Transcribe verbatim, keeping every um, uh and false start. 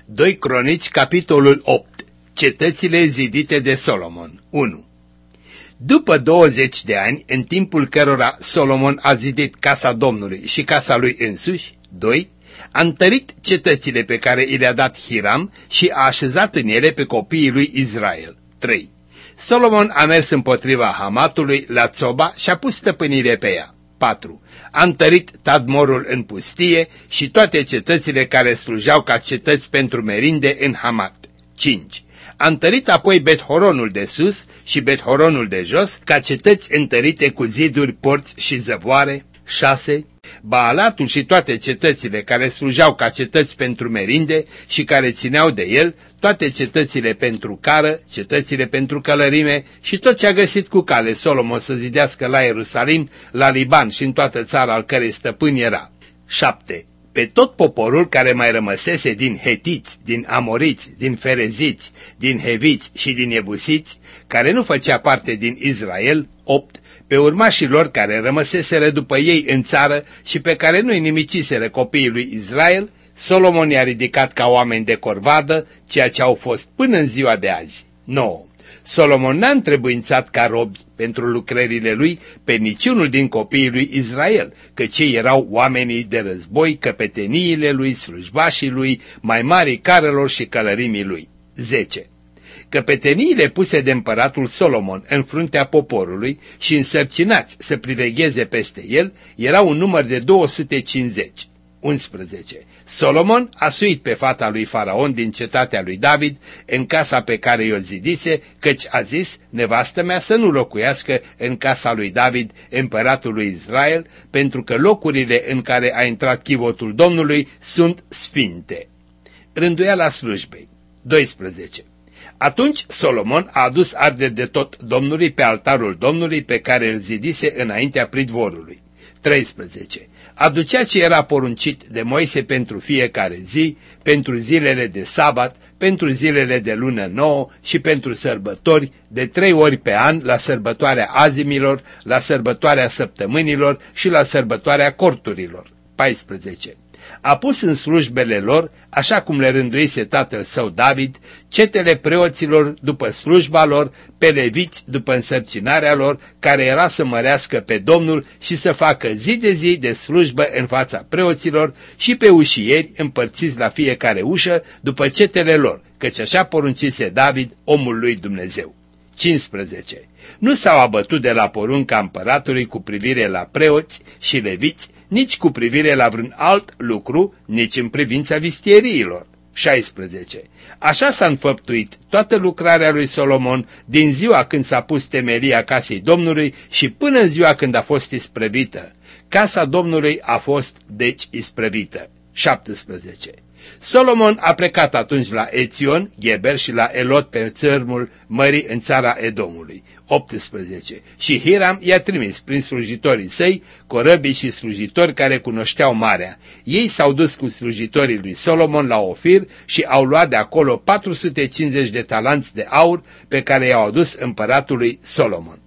doi Cronici, capitolul opt. Cetățile zidite de Solomon. unu. După douăzeci de ani, în timpul cărora Solomon a zidit casa Domnului și casa lui însuși, doi. A întărit cetățile pe care i le-a dat Hiram și a așezat în ele pe copiii lui Israel. trei. Solomon a mers împotriva Hamatului la Țoba și a pus stăpânire pe ea. patru. A întărit Tadmorul în pustie și toate cetățile care slujeau ca cetăți pentru merinde în Hamat. cinci. A întărit apoi Bet-Horonul de sus și Bet-Horonul de jos ca cetăți întărite cu ziduri, porți și zăvoare. șase. Baalatul și toate cetățile care slujeau ca cetăți pentru merinde și care țineau de el, toate cetățile pentru cară, cetățile pentru călărime și tot ce a găsit cu cale Solomon să zidească la Ierusalim, la Liban și în toată țara al cărei stăpân era. șapte. Pe tot poporul care mai rămăsese din hetiți, din amoriți, din fereziți, din heviți și din ebusiți, care nu făcea parte din Israel. opt. Pe urmașii lor care rămăseseră după ei în țară și pe care nu-i nimiciseră copiii lui Israel, Solomon i-a ridicat ca oameni de corvadă, ceea ce au fost până în ziua de azi. nouă. Solomon n-a întrebuințat ca robi pentru lucrările lui pe niciunul din copiii lui Israel, căci ei erau oamenii de război, căpeteniile lui, slujbașii lui, mai mari carelor și călărimii lui. zece. Căpeteniile puse de împăratul Solomon în fruntea poporului și însărcinați să privegheze peste el erau un număr de două sute cincizeci. unsprezece. Solomon a suit pe fata lui Faraon din cetatea lui David în casa pe care i-o zidise, căci a zis, nevastă mea să nu locuiască în casa lui David, împăratul lui Israel, pentru că locurile în care a intrat chivotul Domnului sunt sfinte. Rânduiala slujbei. doisprezece. Atunci Solomon a adus arderi de tot Domnului pe altarul Domnului pe care îl zidise înaintea pridvorului. treisprezece. Aducea ce era poruncit de Moise pentru fiecare zi, pentru zilele de sabat, pentru zilele de lună nouă și pentru sărbători, de trei ori pe an, la sărbătoarea azimilor, la sărbătoarea săptămânilor și la sărbătoarea corturilor. paisprezece. A pus în slujbele lor, așa cum le rânduise tatăl său David, cetele preoților după slujba lor, pe leviți după însărcinarea lor, care era să mărească pe Domnul și să facă zi de zi de slujbă în fața preoților, și pe ușieri împărțiți la fiecare ușă după cetele lor, căci așa poruncise David, omul lui Dumnezeu. cincisprezece. Nu s-au abătut de la porunca împăratului cu privire la preoți și leviți, nici cu privire la vreun alt lucru, nici în privința vistieriilor. șaisprezece. Așa s-a înfăptuit toată lucrarea lui Solomon din ziua când s-a pus temelia casei Domnului și până în ziua când a fost isprăvită. Casa Domnului a fost deci isprăvită. șaptesprezece. Solomon a plecat atunci la Ețion, Geber și la Elot pe țărmul mării în țara Edomului. optsprezece. Și Hiram i-a trimis prin slujitorii săi, corăbii și slujitori care cunoșteau marea. Ei s-au dus cu slujitorii lui Solomon la Ofir și au luat de acolo patru sute cincizeci de talanți de aur pe care i-au adus împăratului Solomon.